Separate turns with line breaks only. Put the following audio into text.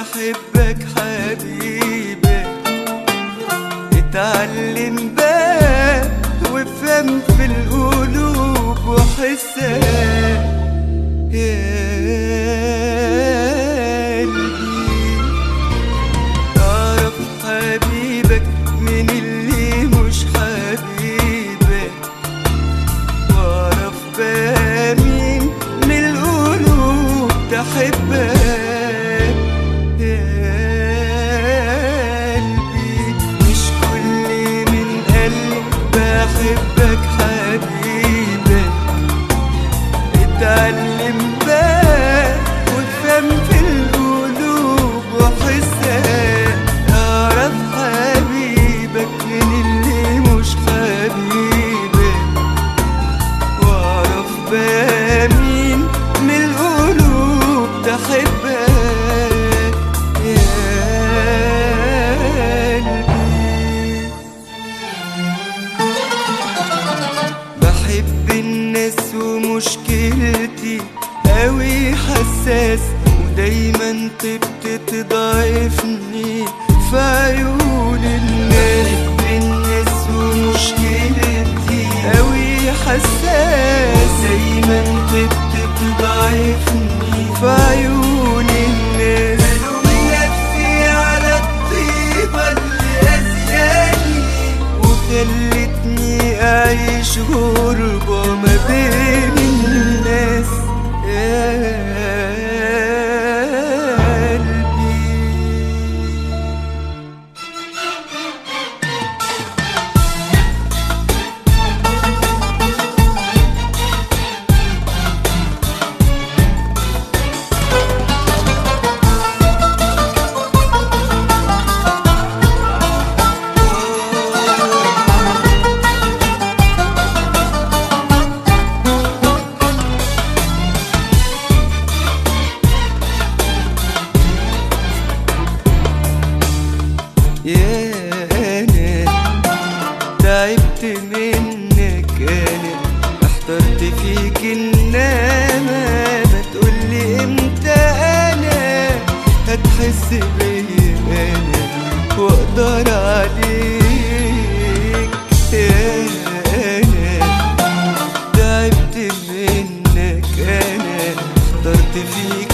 بحبك حبيبي، اتعلم بقى وافهم في القلوب وحسها يا قلبي. اعرف حبيبك من اللي مش حبيبك، واعرف بقى مين من القلوب تحبك يا قلبي. مش كل من قلب بحبك حبيبي، اتعلم بقى وافهم في القلوب وحسها. اعرف حبيبك من اللي مش حبيبك، واعرف بقى مين من القلوب تحبك يا قلبي. بحب الناس ومشكلتي قوي حساس، ودايما طبت تضعفني في عيون الناس. بحب الناس ومشكلتي قوي حساس، دايما طبت تضعفني في عيون الناس. بلوم نفسي على الطيبة اللي أذياني، وخلتني أعيش غربة ما بين الناس يا قلبي. يا أنا تعبت منك، أنا احترت فيك، إنما ما تقولي امتى أنا هتحس بيا أنا وأقدر عليك. يا أنا تعبت منك، أنا احترت فيك،